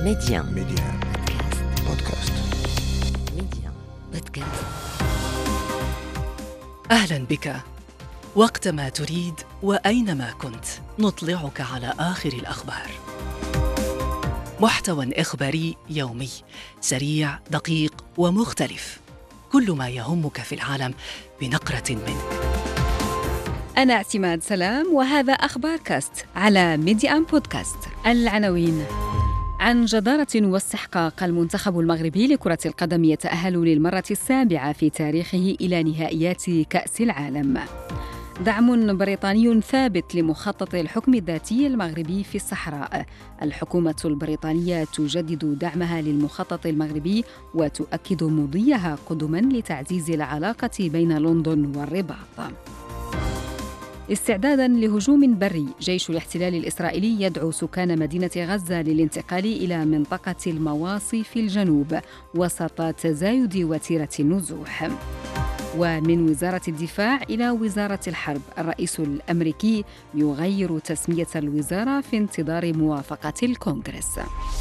ميديان بودكاست. أهلا بك. وقتما تريد وأينما كنت نطلعك على آخر الأخبار. محتوى إخباري يومي سريع دقيق ومختلف، كل ما يهمك في العالم بنقرة منه. أنا اعتماد سلام وهذا أخبار كاست على ميديان بودكاست. العناوين: عن جدارة واستحقاق المنتخب المغربي لكرة القدم يتأهل للمرة السابعة في تاريخه إلى نهائيات كأس العالم. دعم بريطاني ثابت لمخطط الحكم الذاتي المغربي في الصحراء. الحكومة البريطانية تجدد دعمها للمخطط المغربي وتؤكد مضيها قدما لتعزيز العلاقة بين لندن والرباط. استعداداً لهجوم بري، جيش الاحتلال الإسرائيلي يدعو سكان مدينة غزة للانتقال إلى منطقة المواصي في الجنوب وسط تزايد وتيرة النزوح. ومن وزارة الدفاع إلى وزارة الحرب، الرئيس الأمريكي يغير تسمية الوزارة في انتظار موافقة الكونغرس.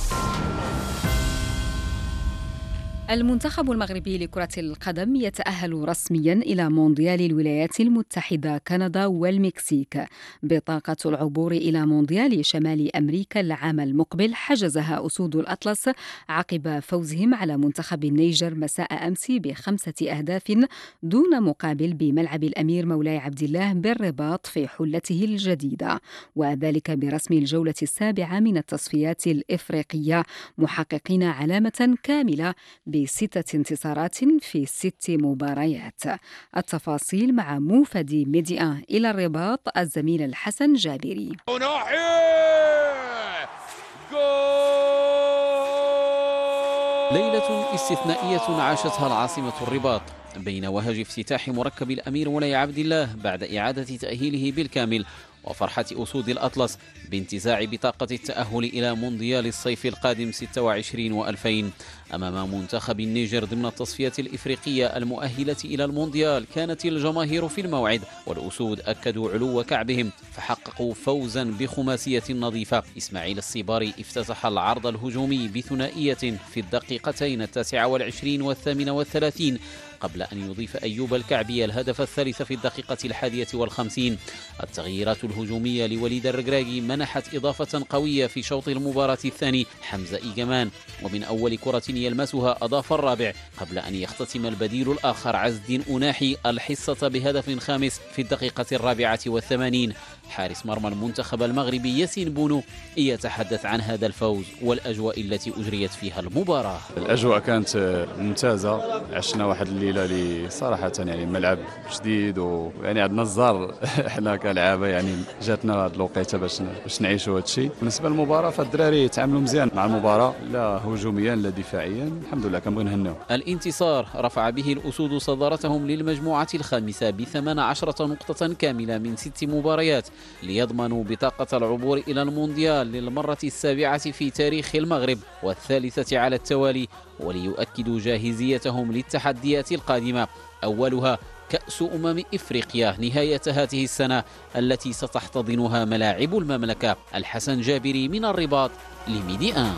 المنتخب المغربي لكرة القدم يتأهل رسمياً إلى مونديال الولايات المتحدة كندا والمكسيك. بطاقة العبور إلى مونديال شمال أمريكا العام المقبل حجزها أسود الأطلس عقب فوزهم على منتخب النيجر مساء أمس ب5 أهداف دون مقابل بملعب الأمير مولاي عبد الله بالرباط في حلته الجديدة، وذلك برسم الجولة السابعة من التصفيات الإفريقية، محققين علامة كاملة ب6 انتصارات في 6 مباريات. التفاصيل مع موفد ميديان إلى الرباط الزميل الحسن جابري. ليلة استثنائية عاشتها العاصمة الرباط بين وهج افتتاح مركب الأمير مولاي عبد الله بعد إعادة تأهيله بالكامل، وفرحة أسود الأطلس بانتزاع بطاقة التأهل إلى مونديال الصيف القادم 26 و2000 أمام منتخب النيجر ضمن التصفيات الإفريقية المؤهلة إلى المونديال. كانت الجماهير في الموعد، والأسود أكدوا علو كعبهم فحققوا فوزا بخماسية نظيفة. إسماعيل الصباري افتتح العرض الهجومي بثنائية في الدقيقتين 29 و38 قبل أن يضيف أيوب الكعبي الهدف الثالث في الدقيقة 51. التغييرات الهجومية لوليد الركراكي منحت إضافة قوية في شوط المباراة الثاني. حمزة إيجمان ومن أول كرة يلمسها أضاف الرابع قبل أن يختتم البديل الآخر عز الدين أناحي الحصة بهدف خامس في الدقيقة 84. حارس مرمى المنتخب المغربي ياسين بونو يتحدث عن هذا الفوز والأجواء التي أجريت فيها المباراة. الأجواء كانت ممتازة، عشنا واحد الليلة اللي صراحة يعني ملعب جديد، ويعني عندنا الزار احنا كلعابة يعني جاتنا هذه الوقيته باش نعيشوا هذا الشيء. بالنسبة للمباراة فالدراري تعاملوا مزيان مع المباراة، لا هجوميا لا دفاعيا، الحمد لله كنبغي نهنيو. الانتصار رفع به الأسود صدارتهم للمجموعة الخامسة ب18 نقطة كاملة من 6 مباريات، ليضمنوا بطاقة العبور إلى المونديال للمرة السابعة في تاريخ المغرب والثالثة على التوالي، وليؤكدوا جاهزيتهم للتحديات القادمة، أولها كأس إفريقيا نهاية هذه السنة التي ستحتضنها ملاعب المملكة. الحسن جابري من الرباط لميديان.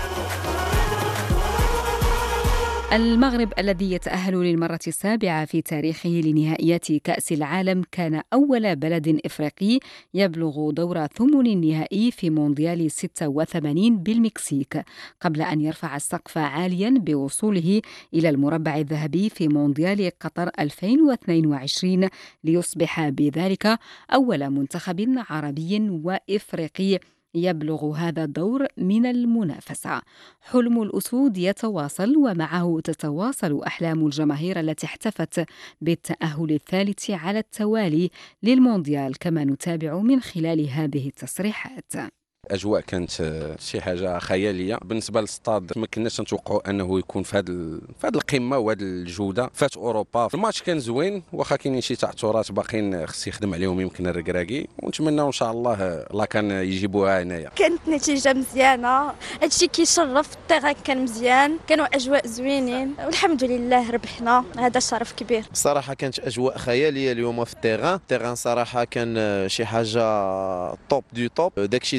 المغرب الذي يتأهل للمرة السابعة في تاريخه لنهائيات كأس العالم كان أول بلد إفريقي يبلغ دور ثمن النهائي في مونديال 86 بالمكسيك، قبل أن يرفع السقف عاليا بوصوله إلى المربع الذهبي في مونديال قطر 2022 ليصبح بذلك أول منتخب عربي وإفريقي يبلغ هذا الدور من المنافسة. حلم الأسود يتواصل، ومعه تتواصل أحلام الجماهير التي احتفت بالتأهل الثالث على التوالي للمونديال، كما نتابع من خلال هذه التصريحات. الاجواء كانت شي حاجه خياليه بالنسبه للستاد. ما كناش نتوقعوا انه يكون في هذه القمه وهذه الجوده. فات اوروبا الماتش كان زوين، واخا كاينين شي تعثرات باقيين خص يخدم عليهم يمكن الركراكي، ونتمناو ان شاء الله كان يجيبوها هنايا. كانت نتيجه مزيانه، هادشي كيشرف. الطيران كان مزيان، كانوا اجواء زوينين، والحمد لله ربحنا، هذا شرف كبير. الصراحه كانت اجواء خياليه اليوم في الطيران صراحه كان شي حاجه توب دو توب. داكشي ديال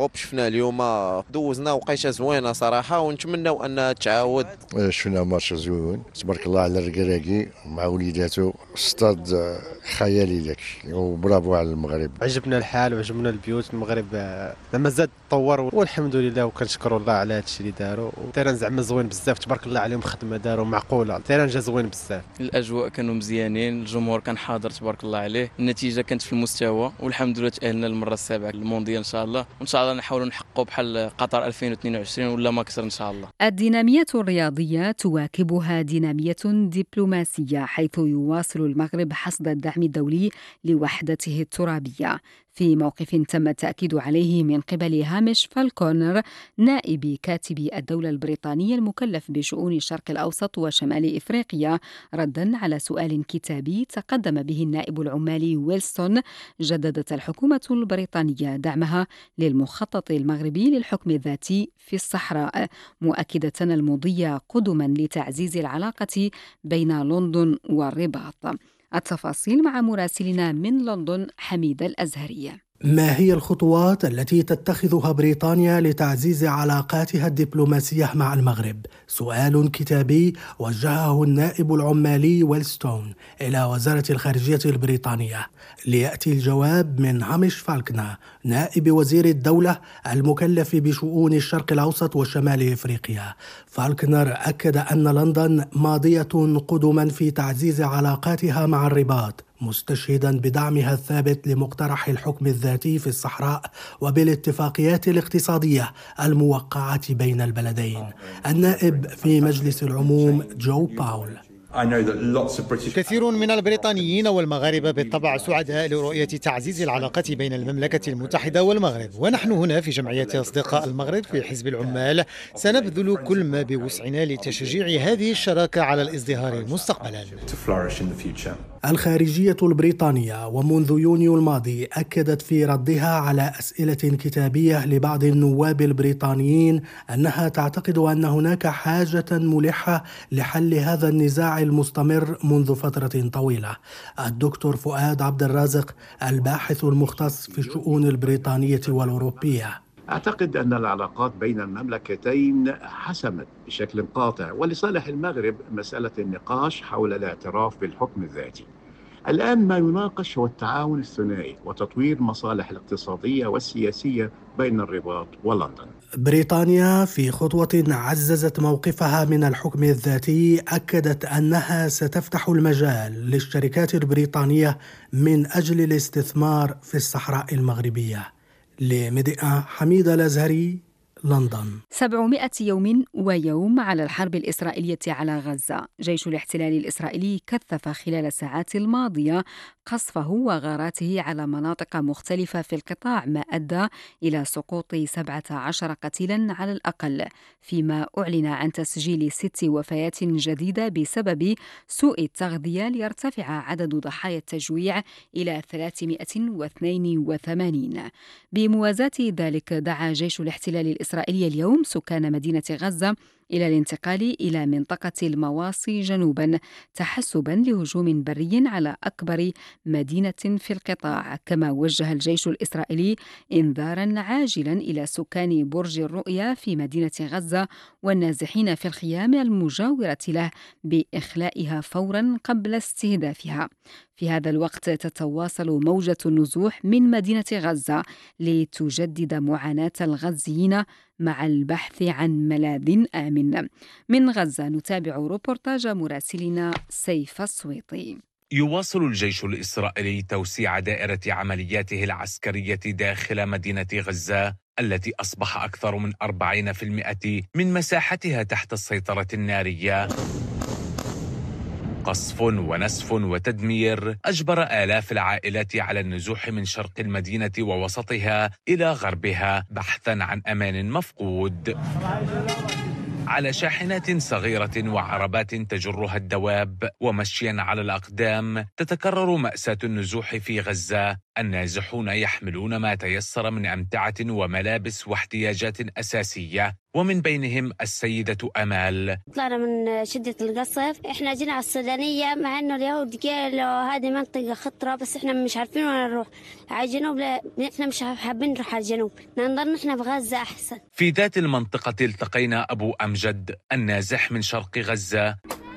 لوروب شفنا اليوم دوزنا وقيته زوينه صراحه، ونتمنوا انها تعاود. شفنا ماتش زوين تبارك الله على الركراكي مع وليداته، استاد خيالي داكشي، وبرافو على المغرب. عجبنا الحال وعجبنا البيوت. المغرب زعما زاد تطور والحمد لله، وكنشكروا الله على هذا الشيء اللي داروا. التيران زعما زوين بزاف تبارك الله عليهم، خدمه داروا معقوله، التيران جا زوين بزاف. الاجواء كانوا مزيانين، الجمهور كان حاضر تبارك الله عليه، النتيجه كانت في المستوى، والحمد لله تاهلنا للمره السابعه للمونديال ان شاء الله، وان شاء الله نحاولوا نحققوا بحال قطر 2022 ولا ما اكثر ان شاء الله. الدينامية الرياضية تواكبها دينامية دبلوماسية، حيث يواصل المغرب حصد الدعم الدولي لوحدته الترابية، في موقف تم التأكيد عليه من قبل هامش فالكونر نائب كاتب الدولة البريطانية المكلف بشؤون الشرق الأوسط وشمال إفريقيا، ردا على سؤال كتابي تقدم به النائب العمالي ويلسون. جددت الحكومة البريطانية دعمها للمخطط المغربي للحكم الذاتي في الصحراء، مؤكدة المضي قدما لتعزيز العلاقة بين لندن والرباط. التفاصيل مع مراسلنا من لندن حميد الأزهري. ما هي الخطوات التي تتخذها بريطانيا لتعزيز علاقاتها الدبلوماسية مع المغرب؟ سؤال كتابي وجهه النائب العمالي ويلستون إلى وزارة الخارجية البريطانية، ليأتي الجواب من هامش فالكنر نائب وزير الدولة المكلف بشؤون الشرق الأوسط وشمال إفريقيا. فالكنر أكد أن لندن ماضية قدما في تعزيز علاقاتها مع الرباط، مستشهدا بدعمها الثابت لمقترح الحكم الذاتي في الصحراء وبالاتفاقيات الاقتصادية الموقعة بين البلدين. النائب في مجلس العموم جو باول: كثير من البريطانيين والمغاربة بالطبع سعداء لرؤية تعزيز العلاقات بين المملكة المتحدة والمغرب، ونحن هنا في جمعية أصدقاء المغرب في حزب العمال سنبذل كل ما بوسعنا لتشجيع هذه الشراكة على الازدهار مستقبلا. الخارجية البريطانية ومنذ يونيو الماضي أكدت في ردها على أسئلة كتابية لبعض النواب البريطانيين أنها تعتقد أن هناك حاجة ملحة لحل هذا النزاع المستمر منذ فترة طويلة. الدكتور فؤاد عبد الرازق الباحث المختص في الشؤون البريطانية والأوروبية: أعتقد أن العلاقات بين المملكتين حسمت بشكل قاطع، ولصالح المغرب مسألة النقاش حول الاعتراف بالحكم الذاتي. الآن ما يناقش هو التعاون الثنائي وتطوير المصالح الاقتصادية والسياسية بين الرباط ولندن. بريطانيا في خطوة عززت موقفها من الحكم الذاتي أكدت أنها ستفتح المجال للشركات البريطانية من أجل الاستثمار في الصحراء المغربية. لميديا حميد الأزهري، لندن. 700 يوم ويوم على الحرب الإسرائيلية على غزة. جيش الاحتلال الإسرائيلي كثف خلال الساعات الماضية قصفه وغاراته على مناطق مختلفة في القطاع، ما أدى إلى سقوط 17 قتيلا على الأقل، فيما أعلن عن تسجيل 6 وفيات جديدة بسبب سوء التغذية، ليرتفع عدد ضحايا التجويع إلى 382. بموازاة ذلك، دعا جيش الاحتلال الإسرائيلي اليوم سكان مدينة غزة إلى الانتقال إلى منطقة المواصي جنوبا، تحسبا لهجوم بري على أكبر مدينة في القطاع. كما وجه الجيش الإسرائيلي إنذارا عاجلا إلى سكان برج الرؤيا في مدينة غزة والنازحين في الخيام المجاورة له بإخلائها فورا قبل استهدافها. في هذا الوقت تتواصل موجة النزوح من مدينة غزة لتجدد معاناة الغزيين مع البحث عن ملاذ آمن. من غزة نتابع روبورتاج مراسلنا سيف السويطي. يواصل الجيش الإسرائيلي توسيع دائرة عملياته العسكرية داخل مدينة غزة، التي أصبح أكثر من 40% من مساحتها تحت السيطرة النارية. قصف ونسف وتدمير أجبر آلاف العائلات على النزوح من شرق المدينة ووسطها إلى غربها بحثاً عن أمان مفقود. على شاحنات صغيرة وعربات تجرها الدواب ومشيا على الأقدام تتكرر مأساة النزوح في غزة. النازحون يحملون ما تيسر من أمتعة وملابس واحتياجات أساسية، ومن بينهم السيدة أمال. طلعنا من شدة القصف، احنا جينا على السودانية مع انه اليهود قالوا هذه منطقة خطرة، بس احنا مش عارفين وين نروح. على الجنوب احنا مش حابين نروح على الجنوب، ننظر احنا في غزة احسن. في ذات المنطقة التقينا أبو أمجد النازح من شرق غزة،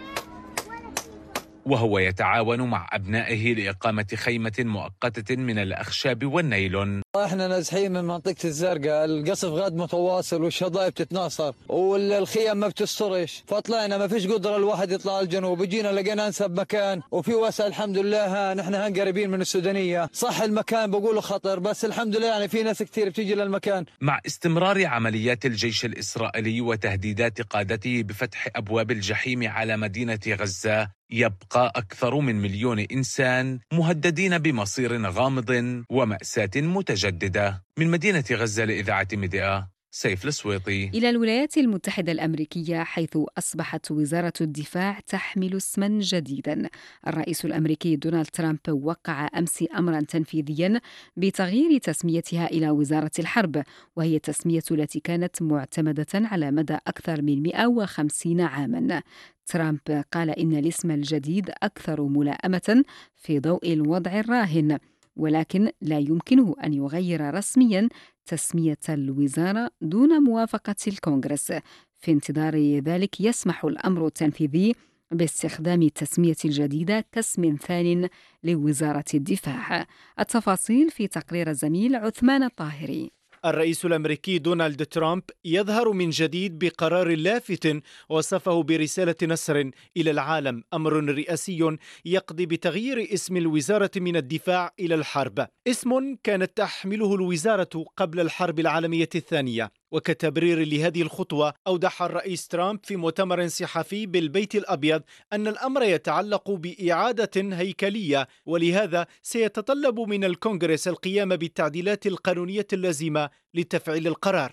وهو يتعاون مع أبنائه لإقامة خيمة مؤقتة من الأخشاب والنايلون. احنا نازحين من منطقة الزرقاء، القصف غاد متواصل والشظايف بتتناثر والخيام ما بتسترش، فطلعنا ما فيش قدرة الواحد يطلع الجنوب، جينا لقينا انسب مكان وفي وسع الحمد لله. نحن هان قريبين من السودانية، صح المكان بقوله خطر بس الحمد لله يعني في ناس كثير بتيجي للمكان. مع استمرار عمليات الجيش الإسرائيلي وتهديدات قادته بفتح أبواب الجحيم على مدينة غزة، يبقى أكثر من 1,000,000 إنسان مهددين بمصير غامض ومأساة متجددة. من مدينة غزة لإذاعة ميديا، سيف السويطي. إلى الولايات المتحدة الأمريكية، حيث أصبحت وزارة الدفاع تحمل اسما جديدا. الرئيس الأمريكي دونالد ترامب وقع أمس أمرا تنفيذيا بتغيير تسميتها إلى وزارة الحرب، وهي التسمية التي كانت معتمدة على مدى أكثر من 150 عاما. ترامب قال إن الاسم الجديد أكثر ملائمة في ضوء الوضع الراهن، ولكن لا يمكنه أن يغير رسميا تسمية الوزارة دون موافقة الكونغرس. في انتظار ذلك يسمح الأمر التنفيذي باستخدام التسمية الجديدة كاسم ثان لوزارة الدفاع. التفاصيل في تقرير الزميل عثمان الطاهري. الرئيس الأمريكي دونالد ترامب يظهر من جديد بقرار لافت وصفه برسالة نصر إلى العالم، أمر رئاسي يقضي بتغيير اسم الوزارة من الدفاع إلى الحرب، اسم كانت تحمله الوزارة قبل الحرب العالمية الثانية. وكتبرير لهذه الخطوة أوضح الرئيس ترامب في مؤتمر صحفي بالبيت الأبيض أن الأمر يتعلق بإعادة هيكلية، ولهذا سيتطلب من الكونغرس القيام بالتعديلات القانونية اللازمة لتفعيل القرار.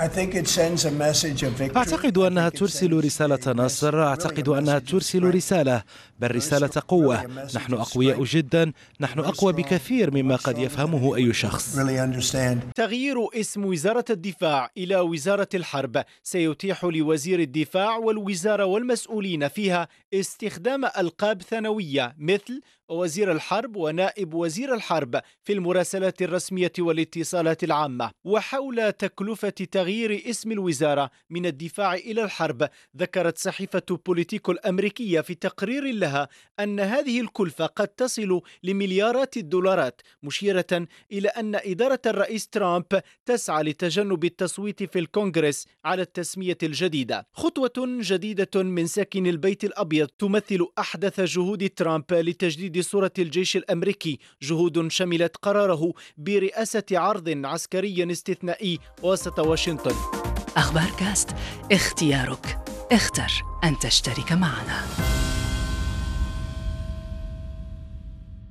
أعتقد أنها ترسل رسالة نصر، أعتقد أنها ترسل رسالة، بل رسالة قوة. نحن أقوياء جدا، نحن أقوى بكثير مما قد يفهمه أي شخص. تغيير اسم وزارة الدفاع إلى وزارة الحرب سيتيح لوزير الدفاع والوزارة والمسؤولين فيها استخدام ألقاب ثانوية مثل وزير الحرب ونائب وزير الحرب في المراسلات الرسمية والاتصالات العامة. وحول تكلفة تغيير اسم الوزارة من الدفاع إلى الحرب، ذكرت صحيفة بوليتيكو الأمريكية في تقرير لها أن هذه الكلفة قد تصل لمليارات الدولارات، مشيرة إلى أن إدارة الرئيس ترامب تسعى لتجنب التصويت في الكونغرس على التسمية الجديدة. خطوة جديدة من ساكن البيت الأبيض تمثل أحدث جهود ترامب لتجديد صورة الجيش الأمريكي، جهود شملت قراره برئاسة عرض عسكري استثنائي وسط واشنطن. أخبار كاست، اختيارك، اختر أن تشترك معنا.